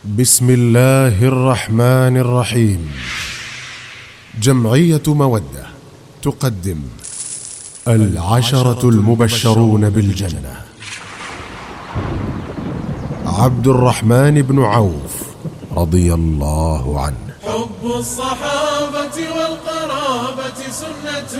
بسم الله الرحمن الرحيم. جمعية مودة تقدم 10 المبشرون بالجنة. عبد الرحمن بن عوف رضي الله عنه. حب الصحابة والقرابة سنة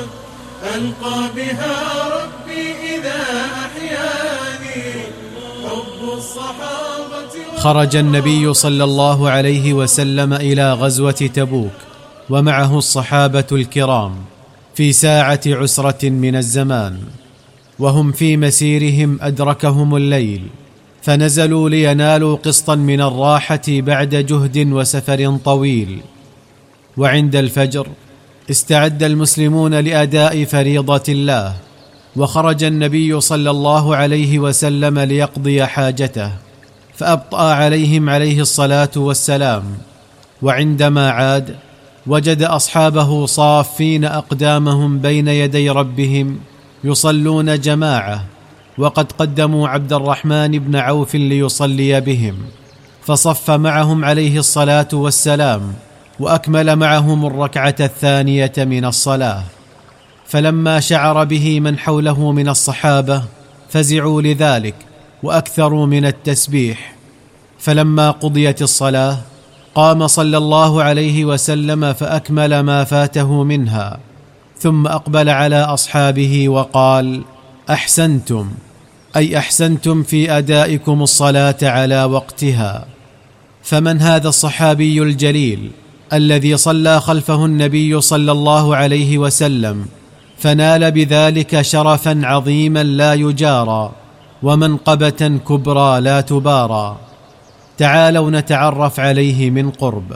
ألقى بها ربي إذا أحياني. حب الصحابة خرج النبي صلى الله عليه وسلم إلى غزوة تبوك ومعه الصحابة الكرام في ساعة عسرة من الزمان، وهم في مسيرهم أدركهم الليل، فنزلوا لينالوا قسطا من الراحة بعد جهد وسفر طويل. وعند الفجر استعد المسلمون لأداء فريضة الله، وخرج النبي صلى الله عليه وسلم ليقضي حاجته، فأبطأ عليهم عليه الصلاة والسلام. وعندما عاد وجد أصحابه صافين أقدامهم بين يدي ربهم يصلون جماعة، وقد قدموا عبد الرحمن بن عوف ليصلي بهم، فصف معهم عليه الصلاة والسلام، وأكمل معهم الركعة الثانية من الصلاة. فلما شعر به من حوله من الصحابة فزعوا لذلك وأكثروا من التسبيح. فلما قضيت الصلاة قام صلى الله عليه وسلم فأكمل ما فاته منها، ثم أقبل على أصحابه وقال: أحسنتم، أي أحسنتم في أدائكم الصلاة على وقتها. فمن هذا الصحابي الجليل الذي صلى خلفه النبي صلى الله عليه وسلم فنال بذلك شرفا عظيما لا يجارى، ومنقبة كبرى لا تبارى؟ تعالوا نتعرف عليه من قرب.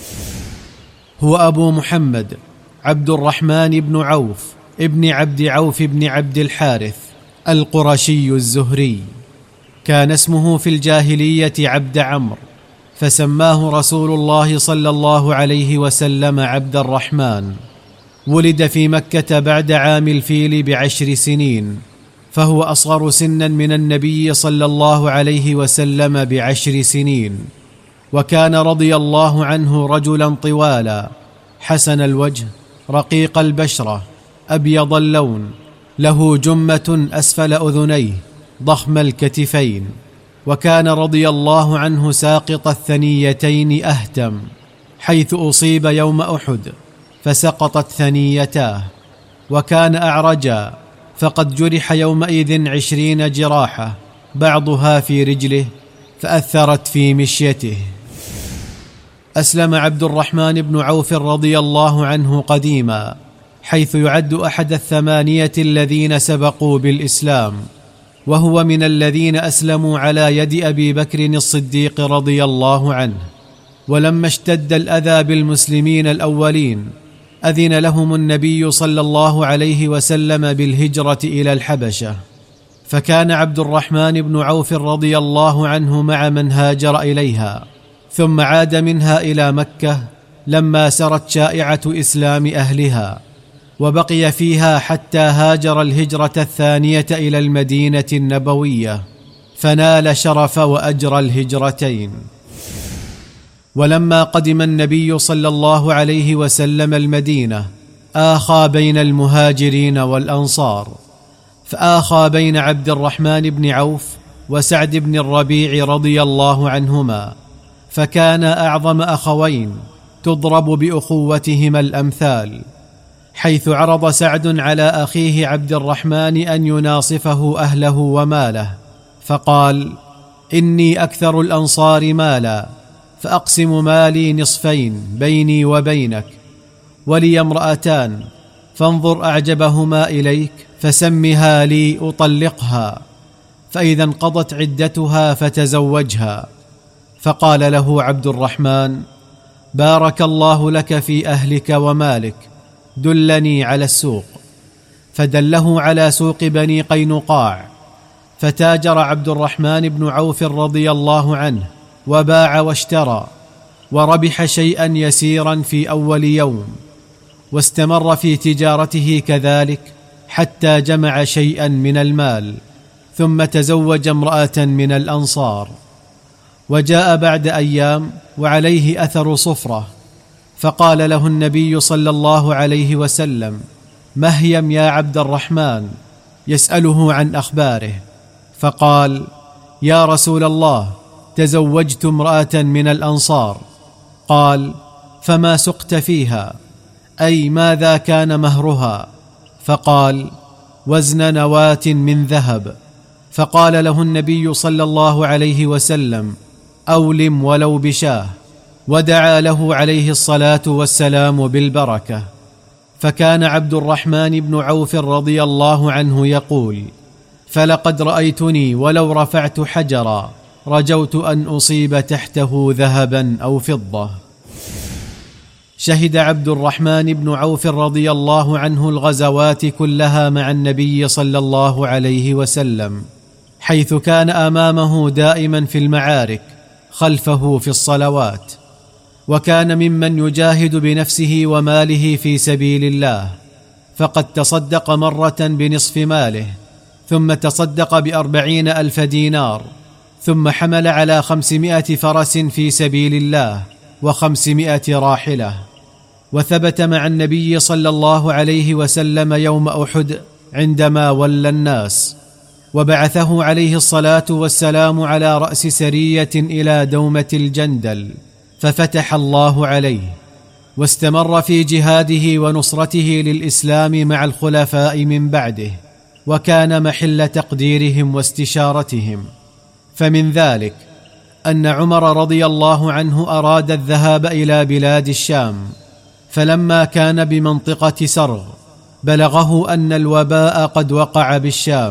هو أبو محمد عبد الرحمن بن عوف ابن عبد عوف بن عبد الحارث القرشي الزهري. كان اسمه في الجاهلية عبد عمرو، فسماه رسول الله صلى الله عليه وسلم عبد الرحمن. ولد في مكة بعد عام الفيل ب10 سنين، فهو أصغر سنا من النبي صلى الله عليه وسلم ب10 سنين. وكان رضي الله عنه رجلا طوالا، حسن الوجه، رقيق البشرة، أبيض اللون، له جمة أسفل أذنيه، ضخم الكتفين. وكان رضي الله عنه ساقط الثنيتين أهتم، حيث أصيب يوم أحد فسقطت ثنيتاه. وكان أعرجا، فقد جرح يومئذ 20 جراحة، بعضها في رجله فأثرت في مشيته. أسلم عبد الرحمن بن عوف رضي الله عنه قديما، حيث يعد أحد 8 الذين سبقوا بالإسلام، وهو من الذين أسلموا على يد أبي بكر الصديق رضي الله عنه. ولما اشتد الأذى بالمسلمين الأولين أذن لهم النبي صلى الله عليه وسلم بالهجرة إلى الحبشة، فكان عبد الرحمن بن عوف رضي الله عنه مع من هاجر إليها، ثم عاد منها إلى مكة لما سرت شائعة إسلام أهلها، وبقي فيها حتى هاجر الهجرة الثانية إلى المدينة النبوية، فنال شرف وأجر الهجرتين. ولما قدم النبي صلى الله عليه وسلم المدينة آخى بين المهاجرين والأنصار، فآخى بين عبد الرحمن بن عوف وسعد بن الربيع رضي الله عنهما، فكانا أعظم أخوين تضرب بأخوتهما الأمثال، حيث عرض سعد على أخيه عبد الرحمن أن يناصفه أهله وماله، فقال: إني أكثر الأنصار مالا، فأقسم مالي نصفين بيني وبينك، ولي امرأتان، فانظر أعجبهما إليك فسمها لي أطلقها، فإذا انقضت عدتها فتزوجها. فقال له عبد الرحمن: بارك الله لك في أهلك ومالك، دلني على السوق. فدله على سوق بني قينقاع، فتاجر عبد الرحمن بن عوف رضي الله عنه، وباع واشترى، وربح شيئا يسيرا في أول يوم، واستمر في تجارته كذلك حتى جمع شيئا من المال، ثم تزوج امرأة من الأنصار. وجاء بعد أيام وعليه أثر صفرة، فقال له النبي صلى الله عليه وسلم: مهيم يا عبد الرحمن، يسأله عن أخباره، فقال: يا رسول الله، تزوجت امرأة من الأنصار. قال: فما سقت فيها؟ أي ماذا كان مهرها؟ فقال: وزن نواة من ذهب. فقال له النبي صلى الله عليه وسلم: أولم ولو بشاه، ودعا له عليه الصلاة والسلام بالبركة. فكان عبد الرحمن بن عوف رضي الله عنه يقول: فلقد رأيتني ولو رفعت حجرا رجوت أن أصيب تحته ذهبا أو فضة. شهد عبد الرحمن بن عوف رضي الله عنه الغزوات كلها مع النبي صلى الله عليه وسلم، حيث كان أمامه دائما في المعارك، خلفه في الصلوات، وكان ممن يجاهد بنفسه وماله في سبيل الله، فقد تصدق مرة بنصف ماله، ثم تصدق ب40,000 دينار، ثم حمل على 500 فرس في سبيل الله و500 راحلة. وثبت مع النبي صلى الله عليه وسلم يوم أحد عندما ولى الناس، وبعثه عليه الصلاة والسلام على رأس سرية إلى دومة الجندل، ففتح الله عليه، واستمر في جهاده ونصرته للإسلام مع الخلفاء من بعده، وكان محل تقديرهم واستشارتهم. فمن ذلك أن عمر رضي الله عنه أراد الذهاب إلى بلاد الشام، فلما كان بمنطقة سرغ بلغه أن الوباء قد وقع بالشام،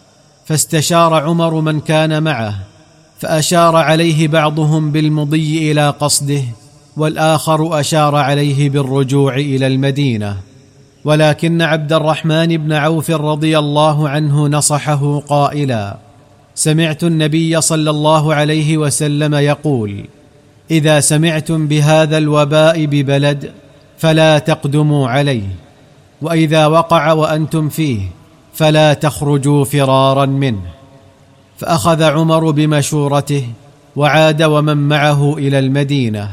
فاستشار عمر من كان معه، فأشار عليه بعضهم بالمضي إلى قصده، والآخر أشار عليه بالرجوع إلى المدينة. ولكن عبد الرحمن بن عوف رضي الله عنه نصحه قائلا: سمعت النبي صلى الله عليه وسلم يقول: إذا سمعتم بهذا الوباء ببلد فلا تقدموا عليه، وإذا وقع وأنتم فيه فلا تخرجوا فرارا منه. فأخذ عمر بمشورته وعاد ومن معه إلى المدينة.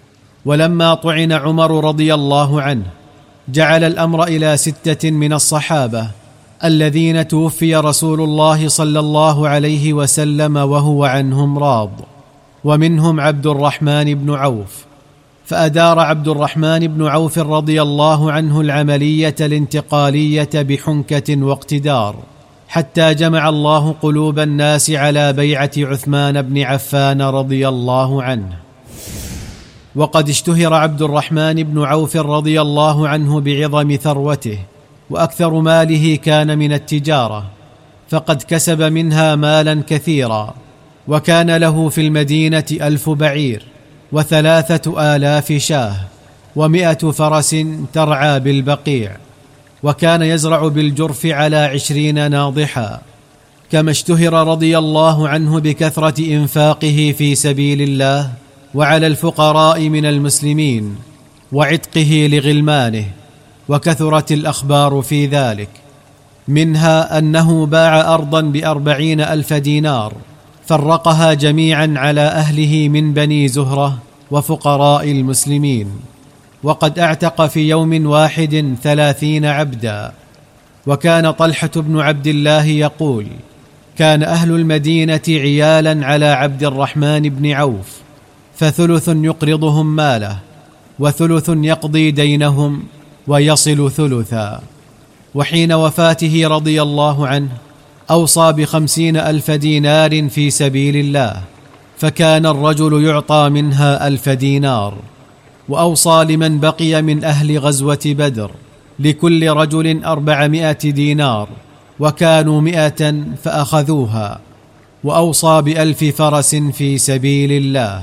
ولما طعن عمر رضي الله عنه جعل الأمر إلى 6 من الصحابة الذين توفي رسول الله صلى الله عليه وسلم وهو عنهم راض، ومنهم عبد الرحمن بن عوف. فأدار عبد الرحمن بن عوف رضي الله عنه العملية الانتقالية بحنكة واقتدار، حتى جمع الله قلوب الناس على بيعة عثمان بن عفان رضي الله عنه. وقد اشتهر عبد الرحمن بن عوف رضي الله عنه بعظم ثروته، وأكثر ماله كان من التجارة، فقد كسب منها مالا كثيرا، وكان له في المدينة 1000 بعير و3000 شاه و100 فرس ترعى بالبقيع، وكان يزرع بالجرف على 20 ناضحا. كما اشتهر رضي الله عنه بكثرة إنفاقه في سبيل الله وعلى الفقراء من المسلمين وعتقه لغلمانه، وكثرت الأخبار في ذلك، منها أنه باع أرضا ب40,000 دينار فرقها جميعا على أهله من بني زهرة وفقراء المسلمين، وقد اعتق في يوم واحد 30 عبدا. وكان طلحة بن عبد الله يقول: كان أهل المدينة عيالا على عبد الرحمن بن عوف، فثلث يقرضهم ماله، وثلث يقضي دينهم، ويصل ثلثا. وحين وفاته رضي الله عنه أوصى ب50,000 دينار في سبيل الله، فكان الرجل يعطى منها 1000 دينار. وأوصى لمن بقي من أهل غزوة بدر لكل رجل 400 دينار، وكانوا 100 فأخذوها. وأوصى ب1000 فرس في سبيل الله.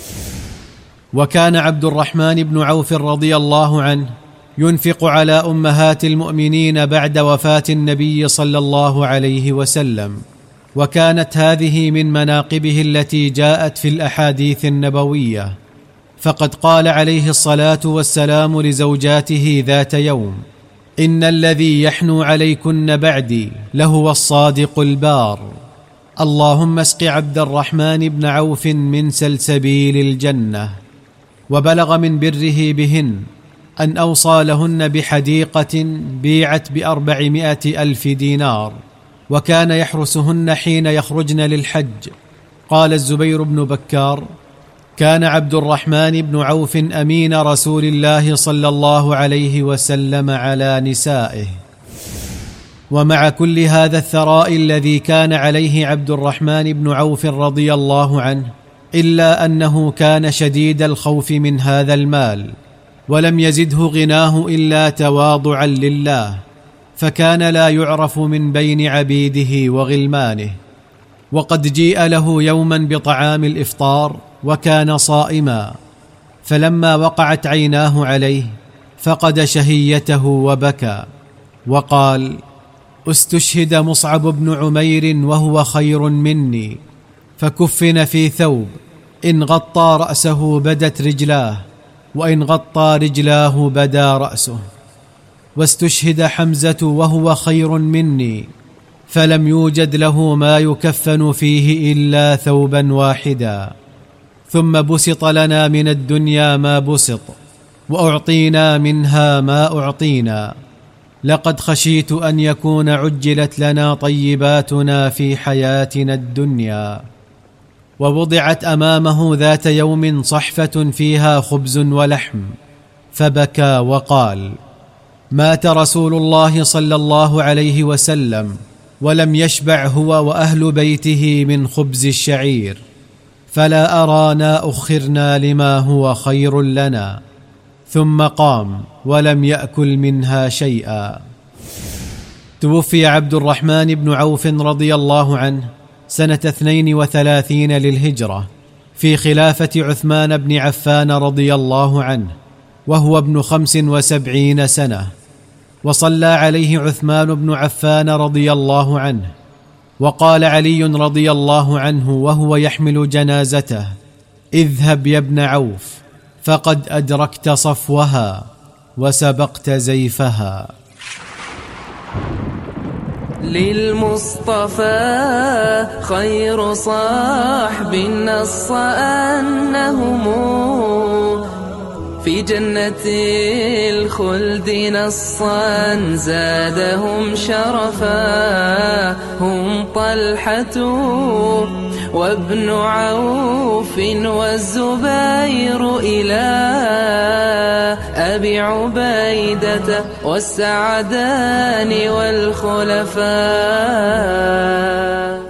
وكان عبد الرحمن بن عوف رضي الله عنه ينفق على أمهات المؤمنين بعد وفاة النبي صلى الله عليه وسلم، وكانت هذه من مناقبه التي جاءت في الأحاديث النبوية. فقد قال عليه الصلاة والسلام لزوجاته ذات يوم: إن الذي يحنو عليكن بعدي لهو الصادق البار. اللهم اسق عبد الرحمن بن عوف من سلسبيل الجنة. وبلغ من بره بهن أن أوصى لهن بحديقة بيعت ب400,000 دينار، وكان يحرسهن حين يخرجن للحج. قال الزبير بن بكار: كان عبد الرحمن بن عوف أمين رسول الله صلى الله عليه وسلم على نسائه. ومع كل هذا الثراء الذي كان عليه عبد الرحمن بن عوف رضي الله عنه، إلا أنه كان شديد الخوف من هذا المال، ولم يزده غناه إلا تواضعا لله، فكان لا يعرف من بين عبيده وغلمانه. وقد جيء له يوما بطعام الإفطار وكان صائما، فلما وقعت عيناه عليه فقد شهيته وبكى وقال: استشهد مصعب بن عمير وهو خير مني، فكفن في ثوب إن غطى رأسه بدت رجلاه، وإن غطى رجلاه بدا رأسه. واستشهد حمزة وهو خير مني، فلم يوجد له ما يكفن فيه إلا ثوبا واحدا. ثم بسط لنا من الدنيا ما بسط، وأعطينا منها ما أعطينا. لقد خشيت أن يكون عجلت لنا طيباتنا في حياتنا الدنيا. ووضعت أمامه ذات يوم صحفة فيها خبز ولحم، فبكى وقال: مات رسول الله صلى الله عليه وسلم ولم يشبع هو وأهل بيته من خبز الشعير، فلا أرانا أخرنا لما هو خير لنا. ثم قام ولم يأكل منها شيئا. توفي عبد الرحمن بن عوف رضي الله عنه سنة 32 للهجرة في خلافة عثمان بن عفان رضي الله عنه، وهو ابن 75 سنة. وصلى عليه عثمان بن عفان رضي الله عنه. وقال علي رضي الله عنه وهو يحمل جنازته: اذهب يا ابن عوف، فقد أدركت صفوها وسبقت زيفها. للمصطفى خير صاحب نص أنهم في جنة الخلد نصا زادهم شرفا، هم طلحة وابن عوف والزبير إلى أبي عبيدة والسعدان والخلفاء.